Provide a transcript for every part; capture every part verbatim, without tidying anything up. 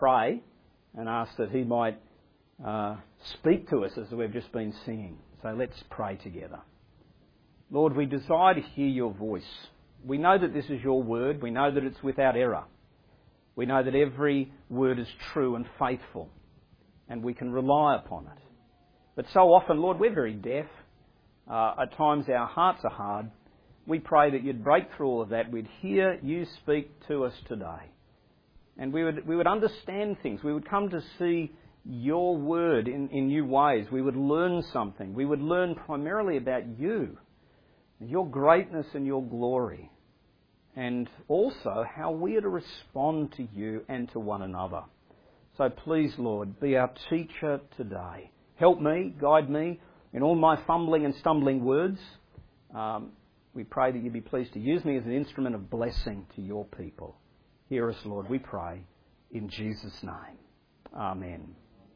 pray and ask that he might uh, speak to us as we've just been singing. So let's pray together. Lord, we desire to hear your voice. We know that this is your word. We know that it's without error. We know that every word is true and faithful, and we can rely upon it. But so often, Lord, we're very deaf. Uh, at times our hearts are hard. We pray that you'd break through all of that. We'd hear you speak to us today. And we would we would understand things. We would come to see your word in, in new ways. We would learn something. We would learn primarily about you, your greatness and your glory, and also how we are to respond to you and to one another. So please, Lord, be our teacher today. Help me, guide me in all my fumbling and stumbling words. Um, we pray that you be pleased to use me as an instrument of blessing to your people. Hear us, Lord, we pray, in Jesus' name. Amen.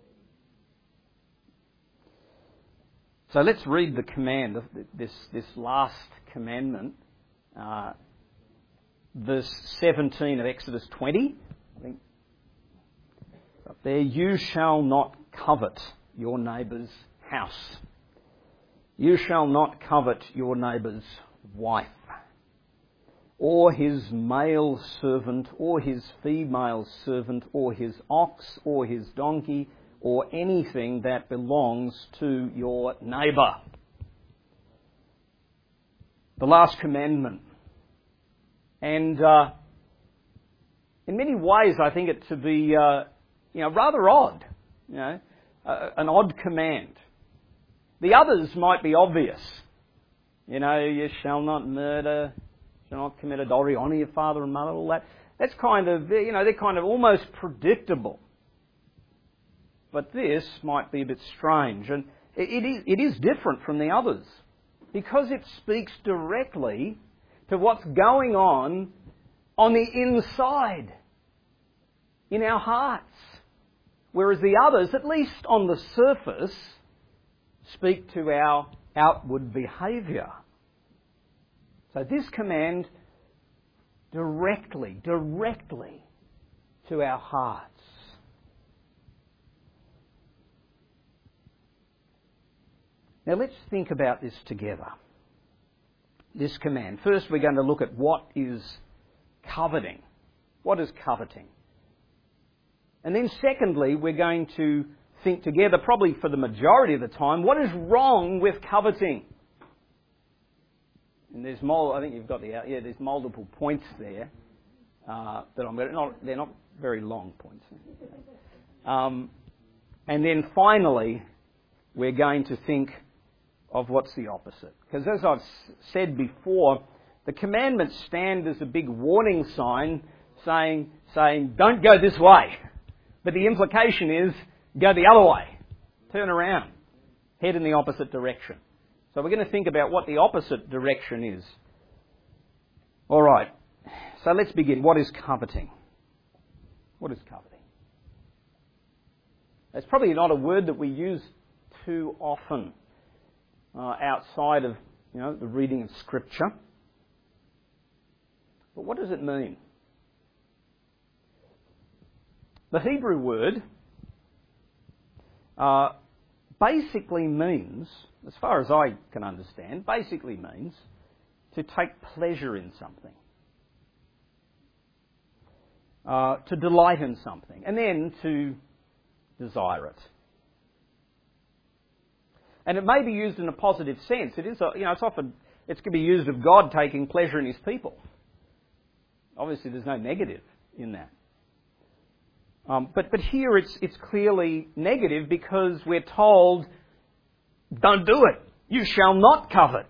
So let's read the command, this, this last commandment, uh, verse seventeen of Exodus twenty. I think up there, you shall not covet your neighbour's house. You shall not covet your neighbour's wife, or his male servant, or his female servant, or his ox, or his donkey, or anything that belongs to your neighbour. The last commandment. And uh, in many ways, I think it to be, uh, you know, rather odd. You know, uh, an odd command. The others might be obvious. You know, you shall not murder, shall not commit adultery, honour your father and mother, all that. That's kind of, you know, they're kind of almost predictable. But this might be a bit strange. And it is, it is different from the others because it speaks directly to what's going on on the inside, in our hearts. Whereas the others, at least on the surface, speak to our outward behaviour. So this command directly, directly to our hearts. Now let's think about this together. This command. First we're going to look at what is coveting. What is coveting? And then secondly we're going to think together, probably for the majority of the time, what is wrong with coveting? And there's mul- I think you've got the yeah. There's multiple points there uh, that I'm going to. Not, they're not very long points. Um, and then finally, we're going to think of what's the opposite. Because as I've said before, the commandments stand as a big warning sign, saying saying don't go this way. But the implication is go the other way, turn around, head in the opposite direction. So we're going to think about what the opposite direction is. All right, so let's begin. What is coveting? What is coveting? It's probably not a word that we use too often uh, outside of, you know, the reading of Scripture. But what does it mean? The Hebrew word uh, basically means, as far as I can understand, basically means to take pleasure in something, uh, to delight in something, and then to desire it. And it may be used in a positive sense. It is, a, you know, it's often it's going to be used of God taking pleasure in His people. Obviously, there's no negative in that. Um, but but here it's it's clearly negative because we're told, don't do it. You shall not covet.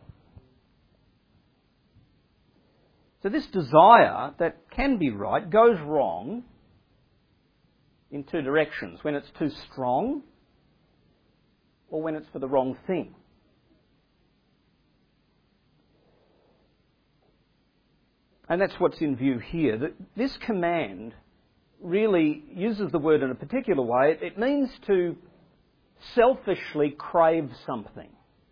So this desire that can be right goes wrong in two directions. When it's too strong or when it's for the wrong thing. And that's what's in view here. That this command really uses the word in a particular way. It means to selfishly crave something.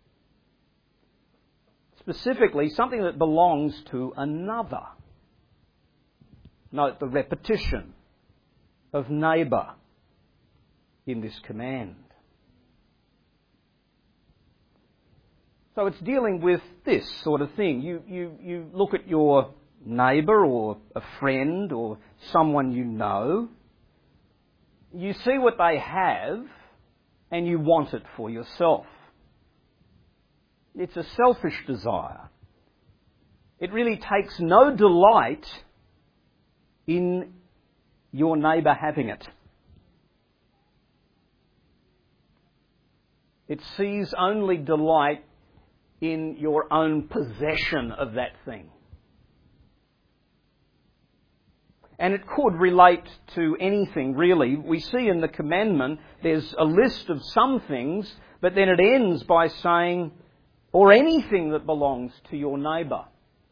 Specifically, something that belongs to another. Note the repetition. of neighbour in this command. So it's dealing with this sort of thing. You, you, you look at your neighbour or a friend or someone you know, you see what they have and you want it for yourself. It's a selfish desire. It really takes no delight in your neighbour having it. It sees only delight in your own possession of that thing. And it could relate to anything, really. We see in the commandment there's a list of some things, but then it ends by saying, or anything that belongs to your neighbour.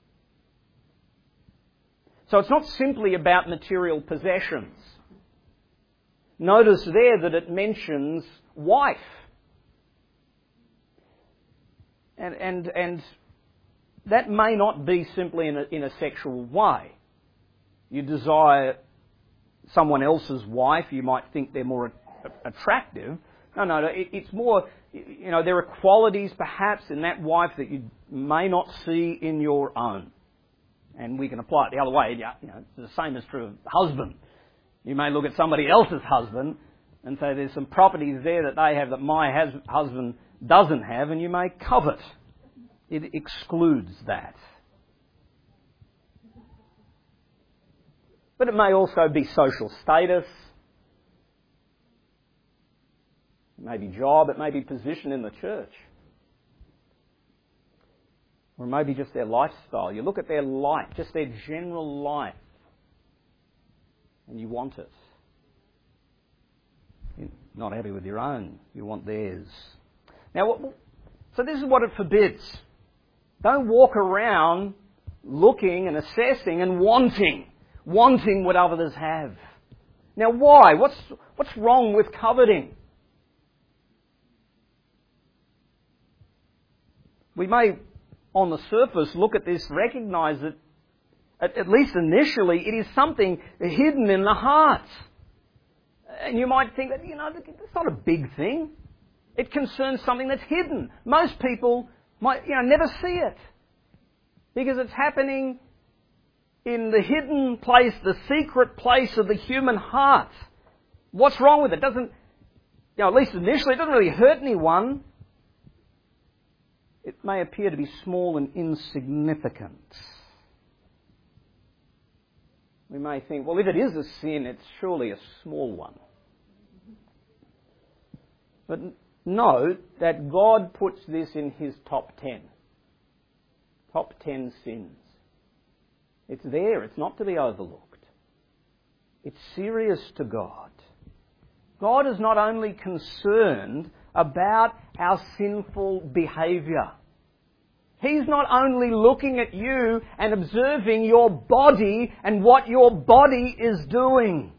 So it's not simply about material possessions. Notice there that it mentions wife. And, and, and that may not be simply in a, in a sexual way. You desire someone else's wife, you might think they're more attractive. No, no, it, it's more, you know, there are qualities perhaps in that wife that you may not see in your own. And we can apply it the other way. You know, it's the same is true of husband. You may look at somebody else's husband and say there's some properties there that they have that my has, husband doesn't have, and you may covet. It excludes that. But it may also be social status. It may be job. It may be position in the church. Or maybe just their lifestyle. You look at their life, just their general life, and you want it. You're not happy with your own. You want theirs. Now, so this is what it forbids. Don't walk around looking and assessing and wanting. Wanting what others have. Now why? What's, what's wrong with coveting? We may, on the surface, look at this, recognise that, at, at least initially, it is something hidden in the heart. And you might think that, you know, it's not a big thing. It concerns something that's hidden. Most people might, you know, never see it. Because it's happening in the hidden place, the secret place of the human heart. What's wrong with it? It doesn't, you know, at least initially, it doesn't really hurt anyone. It may appear to be small and insignificant. We may think, well, if it is a sin, it's surely a small one. But note that God puts this in his top ten. Top ten sins. It's there. It's not to be overlooked. It's serious to God. God is not only concerned about our sinful behaviour. He's not only looking at you and observing your body and what your body is doing.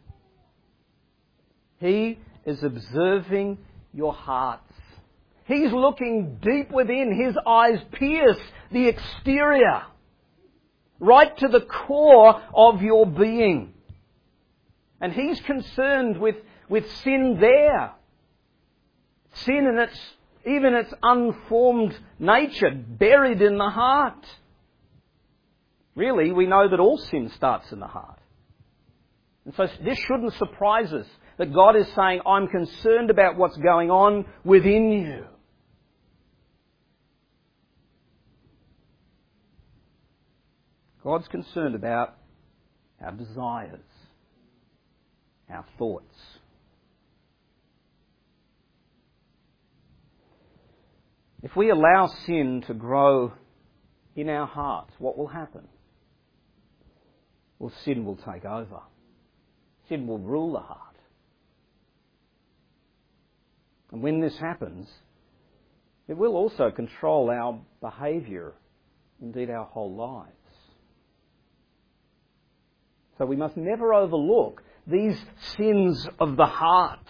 He is observing your hearts. He's looking deep within. His eyes pierce the exterior, right to the core of your being. And He's concerned with, with sin there. Sin in its, even its unformed nature, buried in the heart. Really, we know that all sin starts in the heart. And so this shouldn't surprise us, that God is saying, I'm concerned about what's going on within you. God's concerned about our desires, our thoughts. If we allow sin to grow in our hearts, what will happen? Well, sin will take over. Sin will rule the heart. And when this happens, it will also control our behaviour, indeed our whole lives. So we must never overlook these sins of the heart.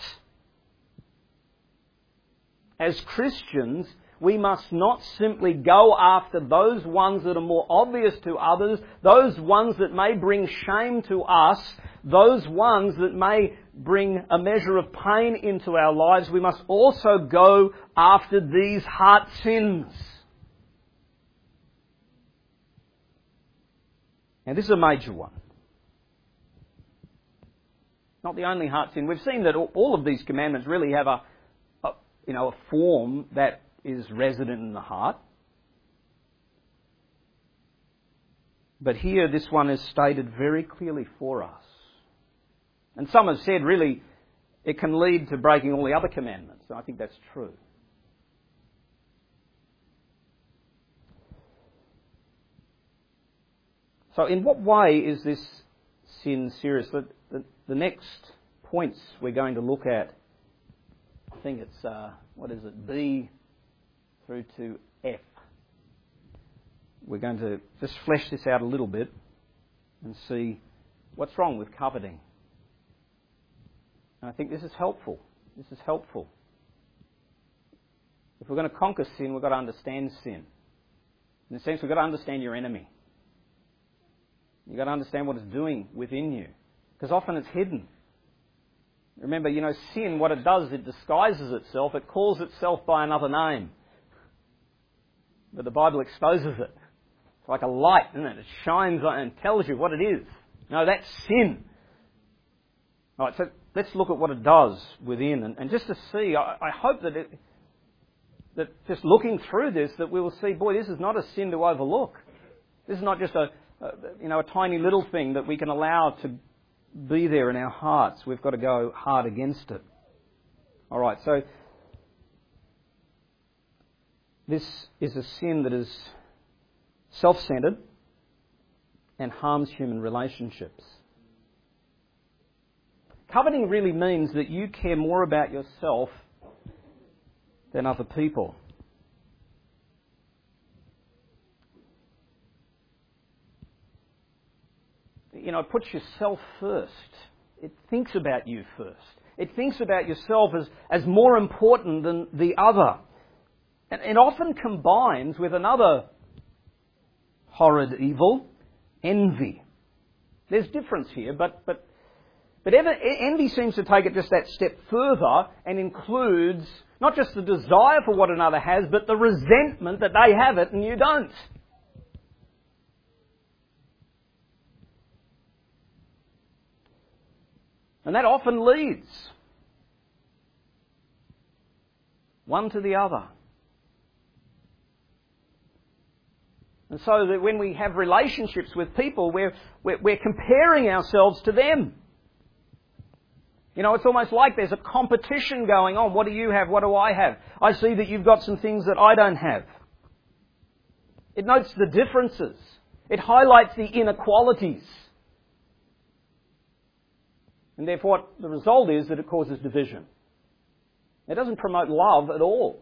As Christians, we must not simply go after those ones that are more obvious to others, those ones that may bring shame to us, those ones that may bring a measure of pain into our lives, we must also go after these heart sins. And this is a major one. Not the only heart sin. We've seen that all of these commandments really have a, a you know, a form that is resident in the heart. But here this one is stated very clearly for us. And some have said really it can lead to breaking all the other commandments. And I think that's true. So in what way is this sin serious? The, the, the next points we're going to look at, I think it's, uh, what is it, B through to F. We're going to just flesh this out a little bit and see what's wrong with coveting. And I think this is helpful. This is helpful. If we're going to conquer sin, we've got to understand sin. In a sense, we've got to understand your enemy. You've got to understand what it's doing within you. Because often it's hidden. Remember, you know, sin, what it does, it disguises itself. It calls itself by another name. But the Bible exposes it. It's like a light, isn't it? It shines on and tells you what it is. No, that's sin. All right, so let's look at what it does within. And, and just to see, I, I hope that it, that just looking through this, that we will see, boy, this is not a sin to overlook. This is not just a, a you know, a tiny little thing that we can allow to be there in our hearts. We've got to go hard against it. All right, so this is a sin that is self-centered and harms human relationships. Coveting really means that you care more about yourself than other people. You know, it puts yourself first. It thinks about you first. It thinks about yourself as, as more important than the other. And it often combines with another horrid evil, envy. There's difference here, but but but ever, envy seems to take it just that step further and includes not just the desire for what another has, but the resentment that they have it and you don't. And that often leads one to the other. And so that when we have relationships with people, we're, we're, we're comparing ourselves to them. You know, it's almost like there's a competition going on. What do you have? What do I have? I see that you've got some things that I don't have. It notes the differences. It highlights the inequalities. And therefore, what the result is that it causes division. It doesn't promote love at all.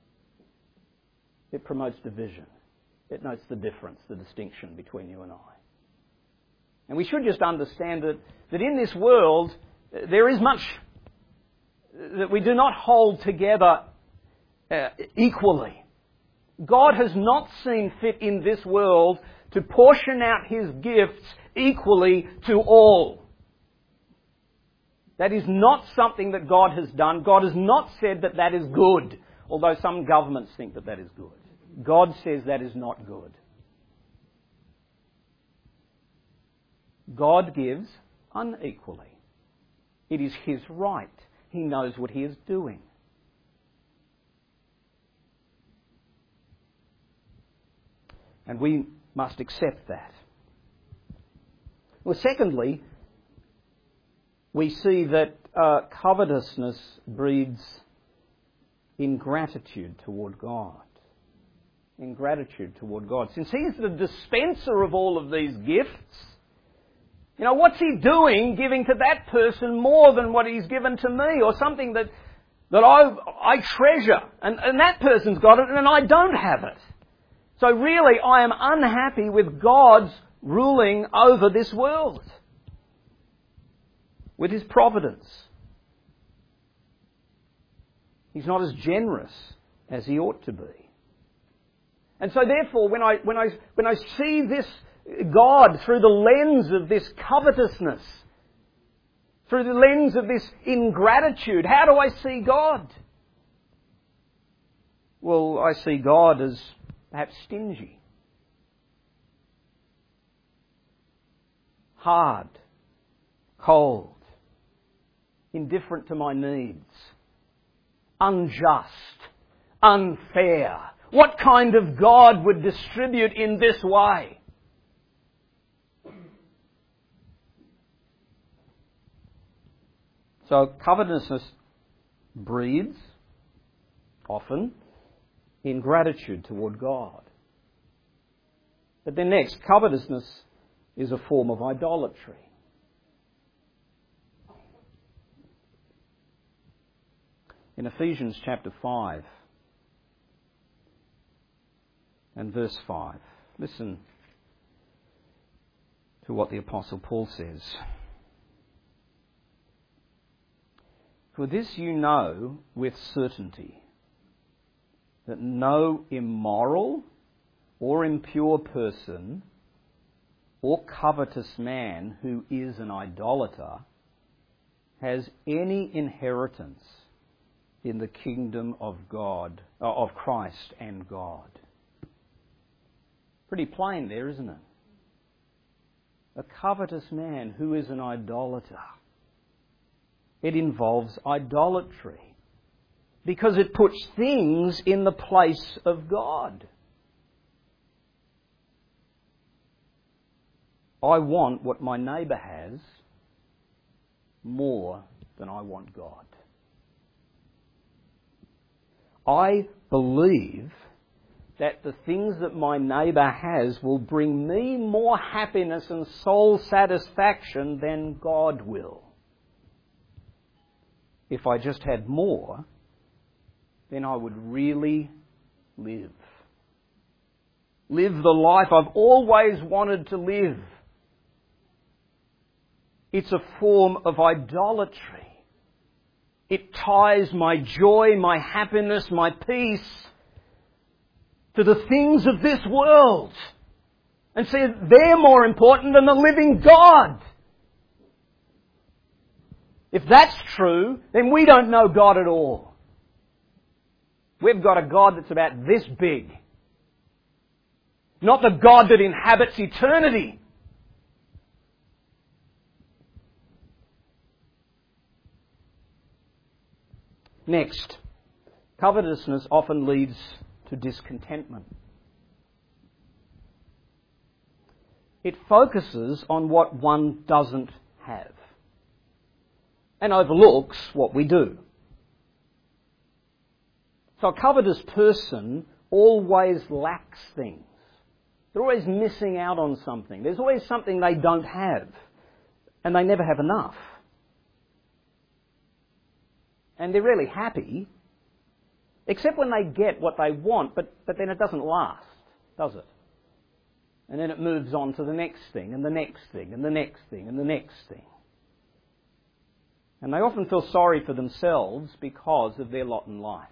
It promotes division. It notes the difference, the distinction between you and I. And we should just understand that, that in this world, there is much that we do not hold together uh, equally. God has not seen fit in this world to portion out His gifts equally to all. That is not something that God has done. God has not said that that is good, although some governments think that that is good. God says that is not good. God gives unequally. It is His right. He knows what He is doing. And we must accept that. Well, secondly, we see that uh, covetousness breeds ingratitude toward God. Ingratitude toward God. Since He is the dispenser of all of these gifts, you know, what's He doing giving to that person more than what He's given to me, or something that that I I treasure, and, and that person's got it and I don't have it. So really I am unhappy with God's ruling over this world, with His providence. He's not as generous as He ought to be. And so therefore, when I, when I, when I see this God through the lens of this covetousness, Through the lens of this ingratitude, how do I see God? Well, I see God as perhaps stingy, hard, cold, indifferent to my needs, unjust, unfair. What kind of God would distribute in this way? So covetousness breeds, often, ingratitude toward God. But then next, covetousness is a form of idolatry. In Ephesians chapter five and verse five, listen to what the Apostle Paul says. For this you know with certainty, that no immoral or impure person or covetous man who is an idolater has any inheritance in the kingdom of God, of Christ and God. Pretty plain there, isn't it? A covetous man who is an idolater. It involves idolatry because it puts things in the place of God. I want what my neighbour has more than I want God. I believe that the things that my neighbour has will bring me more happiness and soul satisfaction than God will. If I just had more, then I would really live. Live the life I've always wanted to live. It's a form of idolatry. It ties my joy, my happiness, my peace to the things of this world. And says they're more important than the living God. If that's true, then we don't know God at all. We've got a God that's about this big. Not the God that inhabits eternity. Next, covetousness often leads to discontentment. It focuses on what one doesn't have and overlooks what we do. So a covetous person always lacks things. They're always missing out on something. There's always something they don't have, and they never have enough. And they're really happy, except when they get what they want, but, but then it doesn't last, does it? And then it moves on to the next thing, and the next thing, and the next thing, and the next thing. And they often feel sorry for themselves because of their lot in life.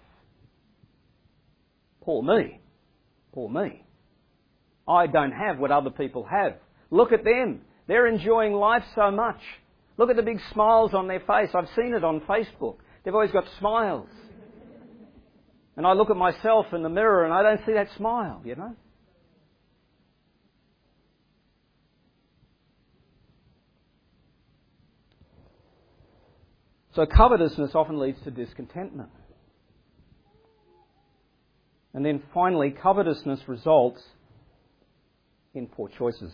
Poor me. Poor me. I don't have what other people have. Look at them. They're enjoying life so much. Look at the big smiles on their face. I've seen it on Facebook. They've always got smiles. And I look at myself in the mirror and I don't see that smile, you know. So covetousness often leads to discontentment. And then finally, covetousness results in poor choices.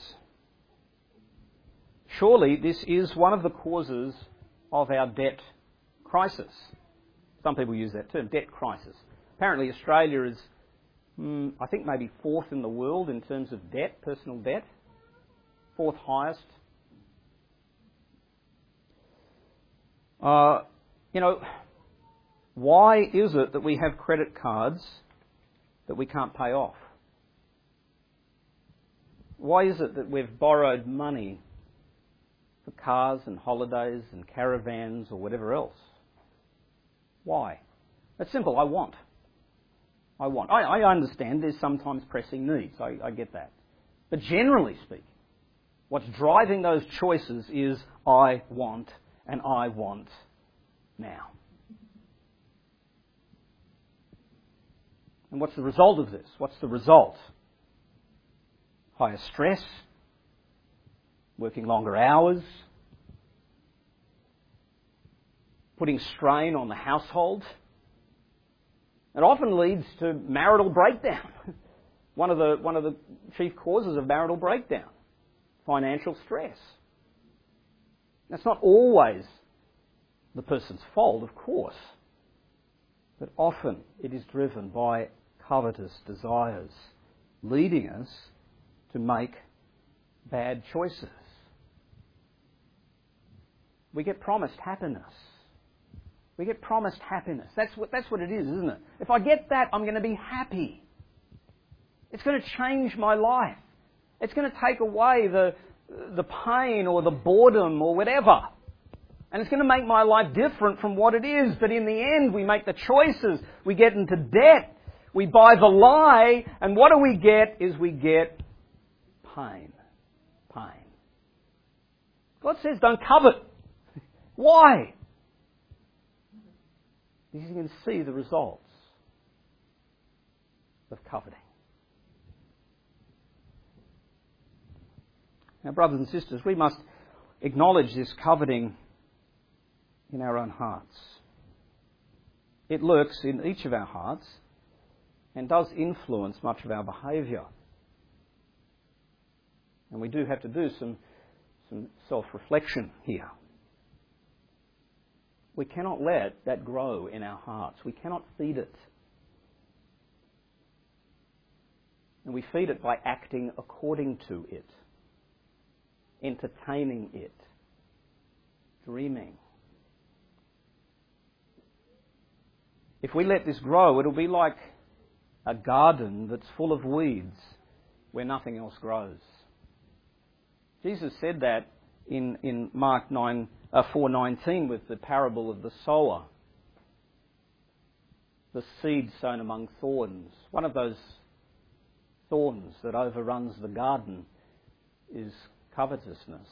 Surely this is one of the causes of our debt crisis. Some people use that term, debt crisis. Apparently Australia is, mm, I think maybe fourth in the world in terms of debt, personal debt. Fourth highest. Uh, you know, why is it that we have credit cards that we can't pay off? Why is it that we've borrowed money for cars and holidays and caravans or whatever else? Why? It's simple. I want. I want. I, I understand there's sometimes pressing needs. I, I get that. But generally speaking, what's driving those choices is I want and I want now. And what's the result of this? What's the result? Higher stress, working longer hours, putting strain on the household. It often leads to marital breakdown. One of the, one of the chief causes of marital breakdown, financial stress. That's not always the person's fault, of course, but often it is driven by covetous desires, leading us to make bad choices. We get promised happiness. We get promised happiness. That's what, that's what it is, isn't it? If I get that, I'm going to be happy. It's going to change my life. It's going to take away the, the pain or the boredom or whatever. And it's going to make my life different from what it is. But in the end, we make the choices. We get into debt. We buy the lie. And what do we get is we get pain. Pain. God says don't covet. Why? Because you can see the results of coveting. Now, brothers and sisters, we must acknowledge this coveting in our own hearts. It lurks in each of our hearts and does influence much of our behaviour. And we do have to do some, some self-reflection here. We cannot let that grow in our hearts. We cannot feed it. And we feed it by acting according to it, entertaining it, dreaming. If we let this grow, it'll be like a garden that's full of weeds where nothing else grows. Jesus said that in, in Mark nine, uh, four nineteen with the parable of the sower. The seed sown among thorns. One of those thorns that overruns the garden is covetousness.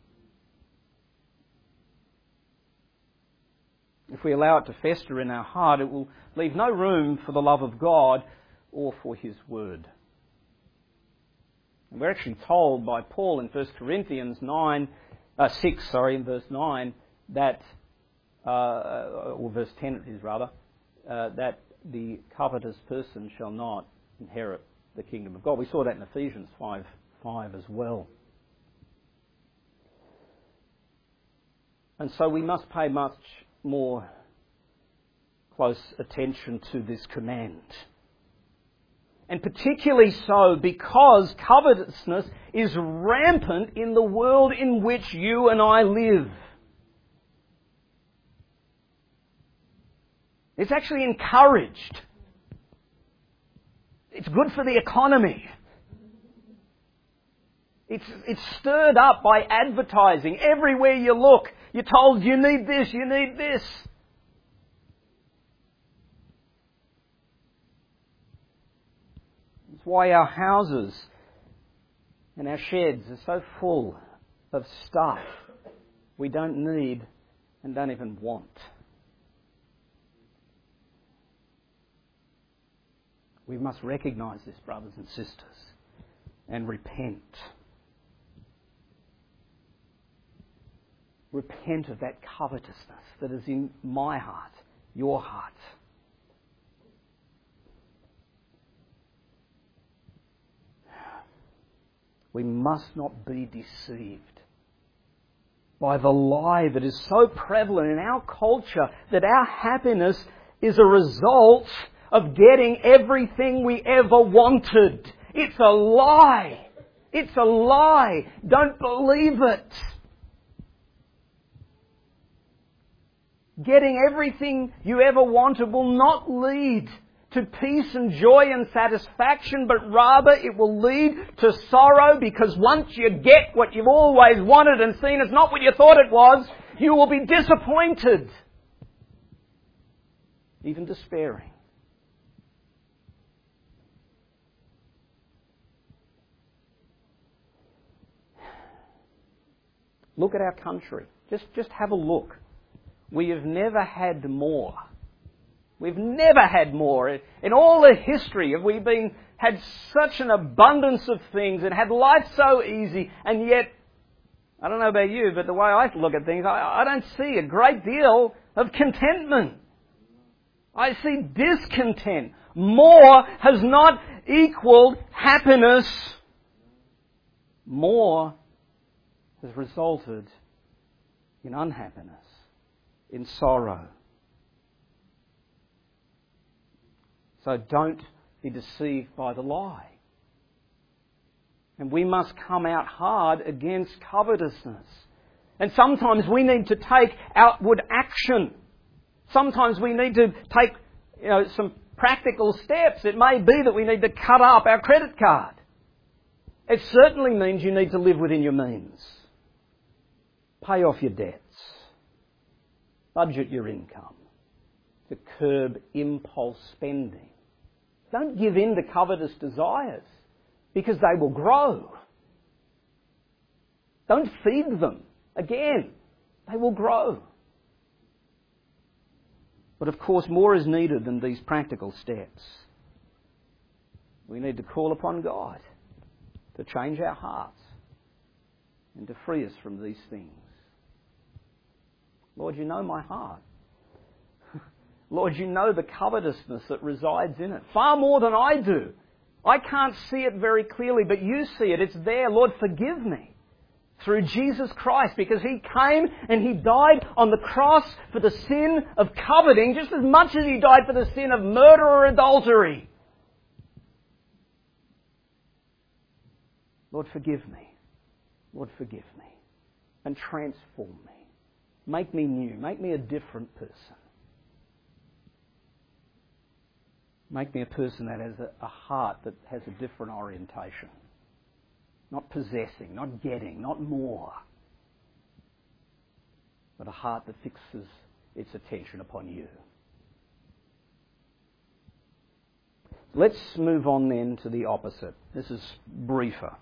If we allow it to fester in our heart, it will leave no room for the love of God or for His Word. And we're actually told by Paul in First Corinthians nine, uh, six, sorry, in verse nine, that, uh, or verse ten it is rather, uh, that the covetous person shall not inherit the kingdom of God. We saw that in Ephesians five, five as well. And so we must pay much more close attention to this command. And particularly so because covetousness is rampant in the world in which you and I live. It's actually encouraged. It's good for the economy. It's, it's stirred up by advertising. Everywhere you look, you're told you need this, you need this. It's why our houses and our sheds are so full of stuff we don't need and don't even want. We must recognise this, brothers and sisters, and repent. Repent of that covetousness that is in my heart, your heart. We must not be deceived by the lie that is so prevalent in our culture that our happiness is a result of getting everything we ever wanted. It's a lie. It's a lie. Don't believe it. Getting everything you ever wanted will not lead to peace and joy and satisfaction, but rather it will lead to sorrow, because once you get what you've always wanted and seen as not what you thought it was, you will be disappointed, even despairing. Look at our country. Just, just have a look. We have never had more. We've never had more. In all the history have we been had such an abundance of things and had life so easy, and yet, I don't know about you, but the way I look at things, I, I don't see a great deal of contentment. I see discontent. More has not equaled happiness. More has resulted in unhappiness, in sorrow. So don't be deceived by the lie. And we must come out hard against covetousness. And sometimes we need to take outward action. Sometimes we need to take, you know, some practical steps. It may be that we need to cut up our credit card. It certainly means you need to live within your means. Pay off your debts. Budget your income. To curb impulse spending. Don't give in to covetous desires, because they will grow. Don't feed them. Again, they will grow. But of course, more is needed than these practical steps. We need to call upon God to change our hearts and to free us from these things. Lord, you know my heart. Lord, you know the covetousness that resides in it, far more than I do. I can't see it very clearly, but you see it. It's there. Lord, forgive me through Jesus Christ, because He came and He died on the cross for the sin of coveting just as much as He died for the sin of murder or adultery. Lord, forgive me. Lord, forgive me. And transform me. Make me new. Make me a different person. Make me a person that has a, a heart that has a different orientation. Not possessing, not getting, not more. But a heart that fixes its attention upon you. Let's move on then to the opposite. This is briefer.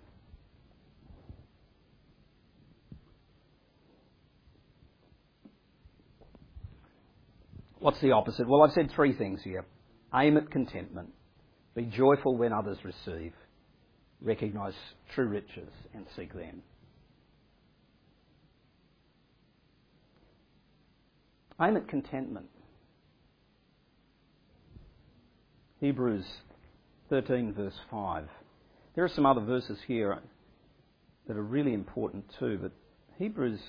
What's the opposite? Well, I've said three things here. Aim at contentment. Be joyful when others receive. Recognise true riches and seek them. Aim at contentment. Hebrews thirteen verse five. There are some other verses here that are really important too, but Hebrews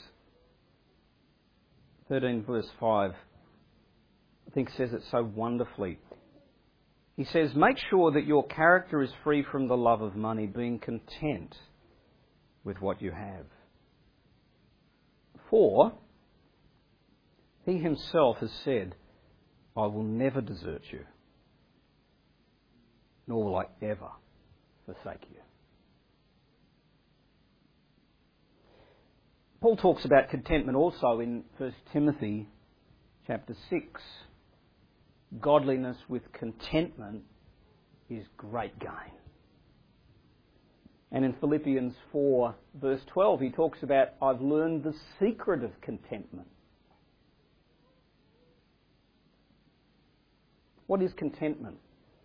thirteen verse five I think says it so wonderfully. He says, make sure that your character is free from the love of money, being content with what you have. For He Himself has said, I will never desert you, nor will I ever forsake you. Paul talks about contentment also in First Timothy chapter six. Godliness with contentment is great gain. And in Philippians four verse twelve he talks about, I've learned the secret of contentment. What is contentment?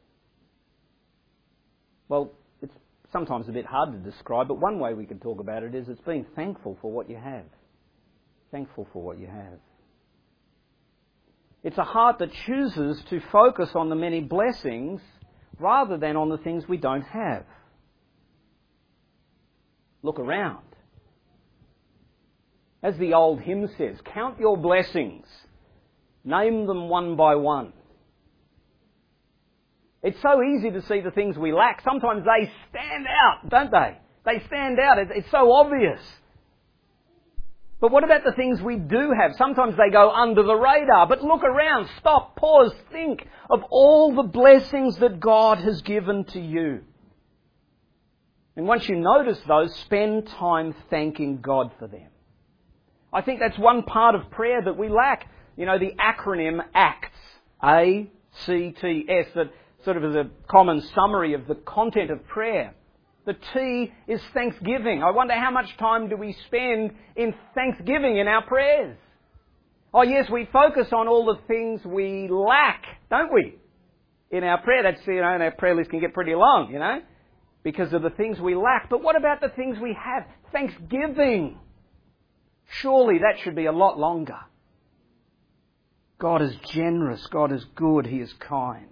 Well, it's sometimes a bit hard to describe, but one way we can talk about it is it's being thankful for what you have. Thankful for what you have. It's a heart that chooses to focus on the many blessings rather than on the things we don't have. Look around. As the old hymn says, count your blessings. Name them one by one. It's so easy to see the things we lack. Sometimes they stand out, don't they? They stand out. It's so obvious. But what about the things we do have? Sometimes they go under the radar. But look around, stop, pause, think of all the blessings that God has given to you. And once you notice those, spend time thanking God for them. I think that's one part of prayer that we lack. You know, the acronym ACTS, A C T S, that sort of is a common summary of the content of prayer. The T is thanksgiving. I wonder how much time do we spend in thanksgiving in our prayers? Oh yes, we focus on all the things we lack, don't we? In our prayer, that's, you know, our prayer list can get pretty long, you know, because of the things we lack. But what about the things we have? Thanksgiving. Surely that should be a lot longer. God is generous. God is good. He is kind.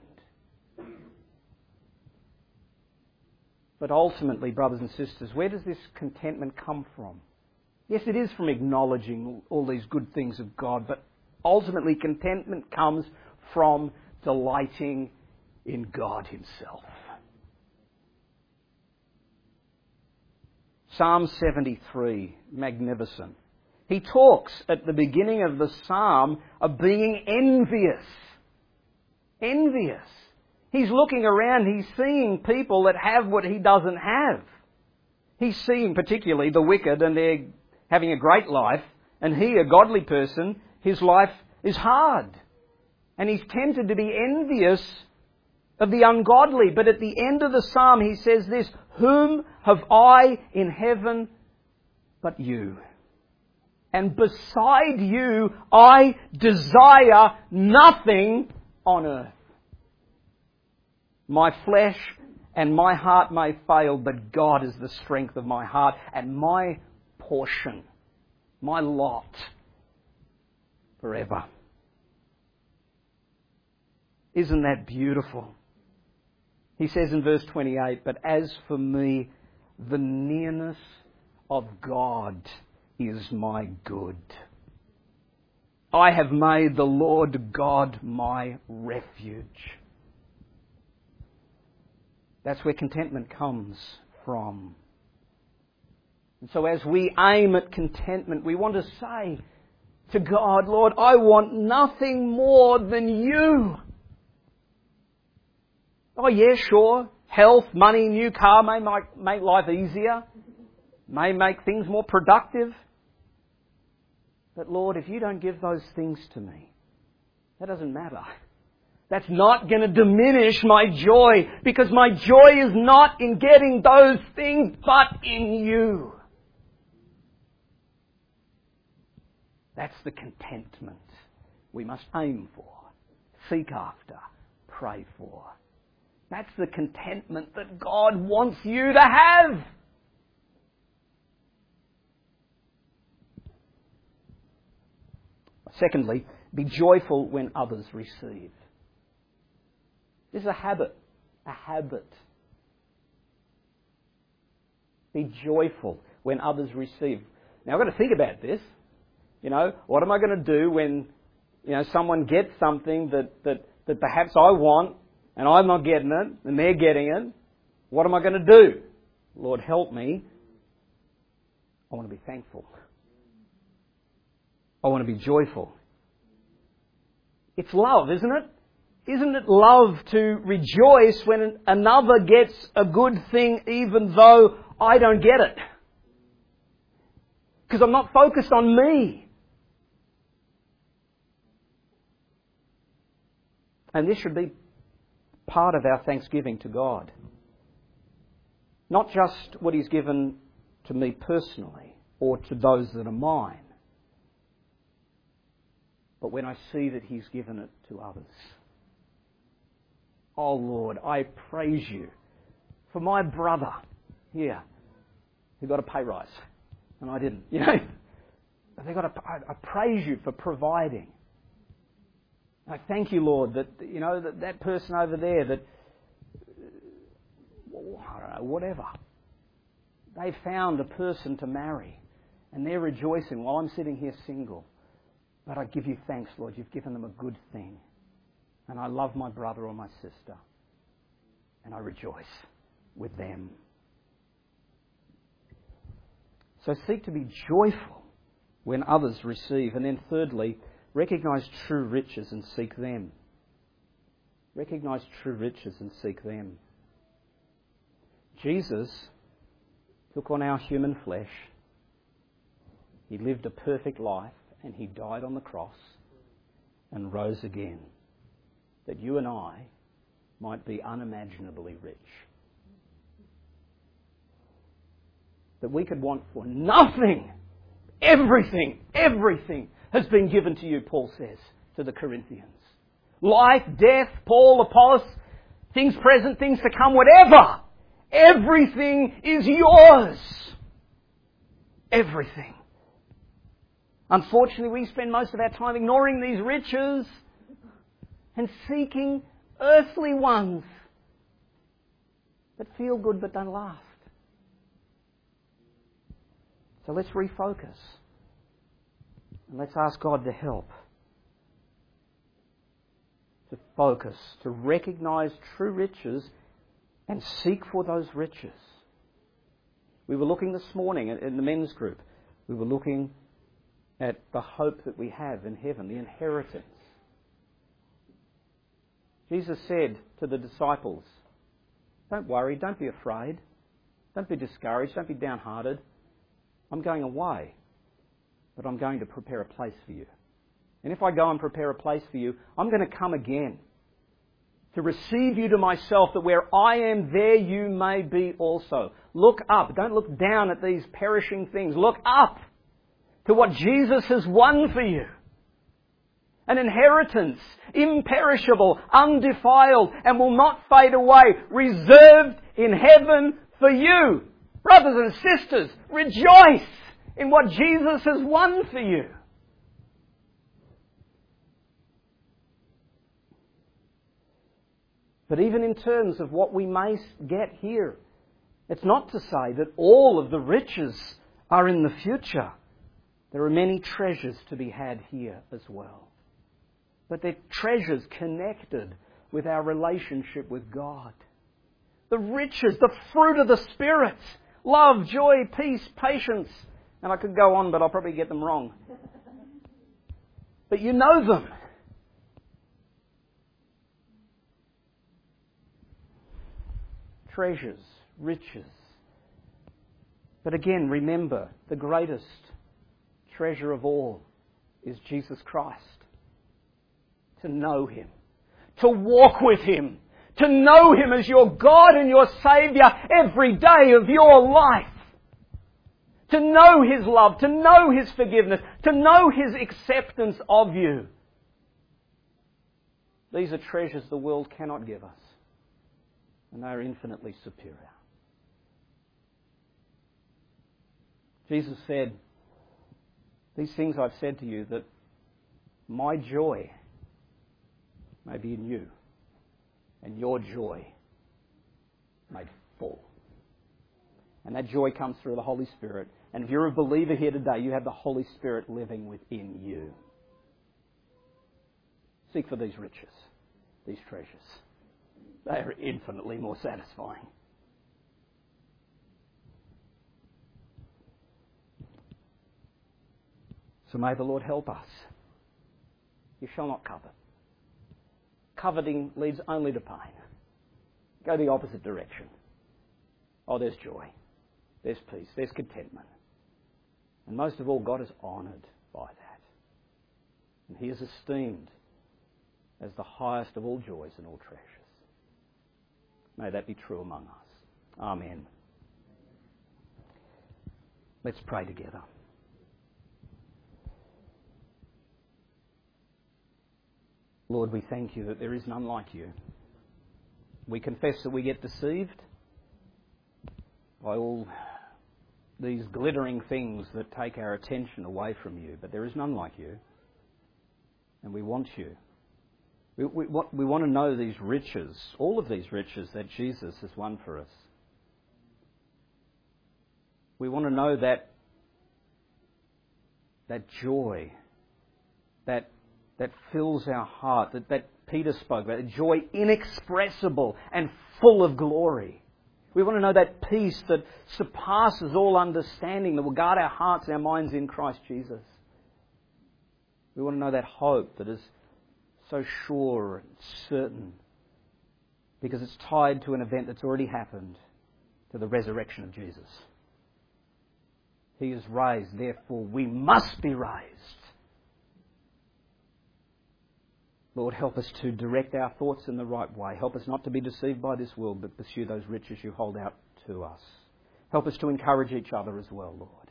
But ultimately, brothers and sisters, where does this contentment come from? Yes, it is from acknowledging all these good things of God, but ultimately contentment comes from delighting in God Himself. Psalm seventy-three, magnificent. He talks at the beginning of the psalm of being envious. Envious. He's looking around, he's seeing people that have what he doesn't have. He's seeing particularly the wicked, and they're having a great life, and he, a godly person, his life is hard. And he's tempted to be envious of the ungodly. But at the end of the psalm he says this, "Whom have I in heaven but you? And beside you I desire nothing on earth. My flesh and my heart may fail, but God is the strength of my heart and my portion, my lot forever." Isn't that beautiful? He says in verse twenty-eight, "But as for me, the nearness of God is my good. I have made the Lord God my refuge." That's where contentment comes from. And so as we aim at contentment, we want to say to God, "Lord, I want nothing more than you." Oh yeah, sure, health, money, new car may make life easier, may make things more productive. But Lord, if you don't give those things to me, that doesn't matter. That's not going to diminish my joy, because my joy is not in getting those things, but in you. That's the contentment we must aim for, seek after, pray for. That's the contentment that God wants you to have. Secondly, be joyful when others receive. This is a habit. A habit. Be joyful when others receive. Now I've got to think about this. You know, what am I going to do when, you know, someone gets something that, that, that perhaps I want and I'm not getting it and they're getting it? What am I going to do? Lord, help me. I want to be thankful. I want to be joyful. It's love, isn't it? Isn't it love to rejoice when another gets a good thing even though I don't get it? Because I'm not focused on me. And this should be part of our thanksgiving to God. Not just what He's given to me personally or to those that are mine, but when I see that He's given it to others. Oh Lord, I praise you for my brother here who got a pay rise and I didn't. You know, they got a, I praise you for providing. I thank you, Lord, that, you know, that, that person over there that, I don't know, whatever. They found a person to marry and they're rejoicing while I'm sitting here single. But I give you thanks, Lord, you've given them a good thing. And I love my brother or my sister. And I rejoice with them. So seek to be joyful when others receive. And then thirdly, recognise true riches and seek them. Recognise true riches and seek them. Jesus took on our human flesh. He lived a perfect life and He died on the cross and rose again, that you and I might be unimaginably rich. that we could want for nothing. Everything, everything has been given to you, Paul says to the Corinthians. Life, death, Paul, Apollos, things present, things to come, whatever. Everything is yours. Everything. Unfortunately, we spend most of our time ignoring these riches and seeking earthly ones that feel good but don't last. So let's refocus. And let's ask God to help. To focus, to recognise true riches and seek for those riches. We were looking this morning in the men's group. We were looking at the hope that we have in heaven, the inheritance. Jesus said to the disciples, don't worry, don't be afraid, don't be discouraged, don't be downhearted. I'm going away, but I'm going to prepare a place for you. And if I go and prepare a place for you, I'm going to come again to receive you to myself, that where I am, there you may be also. Look up. Don't look down at these perishing things. Look up to what Jesus has won for you. An inheritance, imperishable, undefiled, and will not fade away, reserved in heaven for you. Brothers and sisters, rejoice in what Jesus has won for you. But even in terms of what we may get here, it's not to say that all of the riches are in the future. There are many treasures to be had here as well. But they're treasures connected with our relationship with God. The riches, the fruit of the Spirit. Love, joy, peace, patience. And I could go on, but I'll probably get them wrong. But you know them. Treasures, riches. But again, remember, the greatest treasure of all is Jesus Christ. To know Him. To walk with Him. To know Him as your God and your Saviour every day of your life. To know His love. To know His forgiveness. To know His acceptance of you. These are treasures the world cannot give us. And they are infinitely superior. Jesus said, these things I've said to you, that my joy may be in you, and your joy made full. And that joy comes through the Holy Spirit. And if you're a believer here today, you have the Holy Spirit living within you. Seek for these riches, these treasures. They are infinitely more satisfying. So may the Lord help us. You shall not covet. Coveting leads only to pain. Go the opposite direction. Oh, there's joy. There's peace. There's contentment. And most of all, God is honoured by that. And He is esteemed as the highest of all joys and all treasures. May that be true among us. Amen. Let's pray together. Lord, we thank You that there is none like You. We confess that we get deceived by all these glittering things that take our attention away from You, but there is none like You. And we want You. We, we, we want to know these riches, all of these riches that Jesus has won for us. We want to know that, that joy, that, that fills our heart, that, that Peter spoke about, that joy inexpressible and full of glory. We want to know that peace that surpasses all understanding, that will guard our hearts and our minds in Christ Jesus. We want to know that hope that is so sure and certain, because it's tied to an event that's already happened, to the resurrection of Jesus. He is raised, therefore we must be raised. Lord, help us to direct our thoughts in the right way. Help us not to be deceived by this world, but pursue those riches You hold out to us. Help us to encourage each other as well, Lord.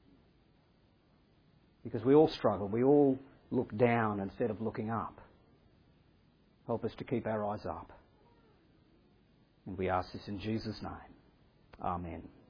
Because we all struggle. We all look down instead of looking up. Help us to keep our eyes up. And we ask this in Jesus' name. Amen.